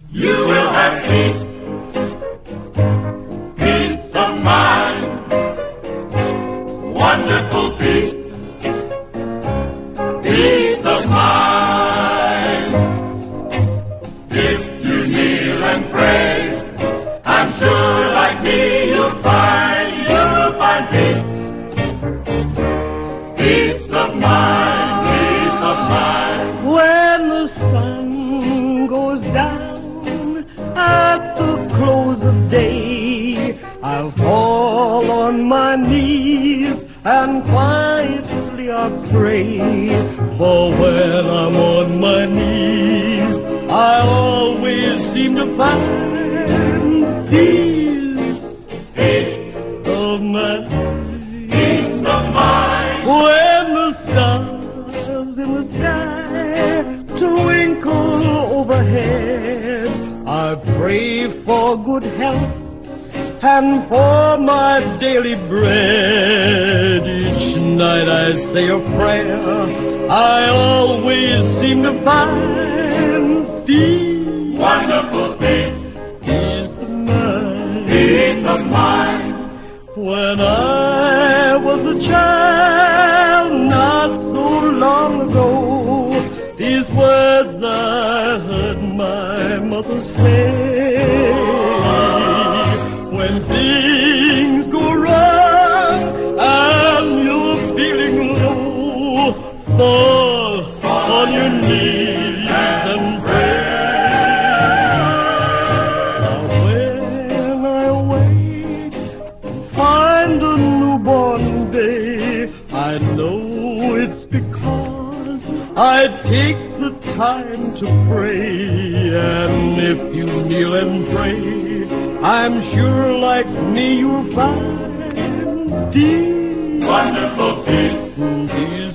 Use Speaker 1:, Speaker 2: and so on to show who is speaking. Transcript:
Speaker 1: You will have peace, peace of mind, wonderful peace, peace of mind. If you kneel and pray, I'm sure like me you'll find peace, peace of mind, peace of mind.
Speaker 2: When the sun goes down at the close of day, I'll fall on my knees and quietly I'll pray. For when I'm on my knees, I always seem to find peace,
Speaker 1: Peace
Speaker 2: of mind.
Speaker 1: of mind.
Speaker 2: When the stars in the sky twinkle overhead, I pray for good health and for my daily bread. Each night I say a prayer, I always seem to find peace,
Speaker 1: Wonderful peace,
Speaker 2: peace of mind.
Speaker 1: peace of mind.
Speaker 2: When I was a child not so long ago, these words I heard my mother say. When things go wrong and you're feeling low, fall on your knees and pray. Now when I wake, find a newborn day, I know it's because I take the time to pray. And if you kneel and pray, I'm sure like me you'll find peace,
Speaker 1: Wonderful peace,
Speaker 2: peace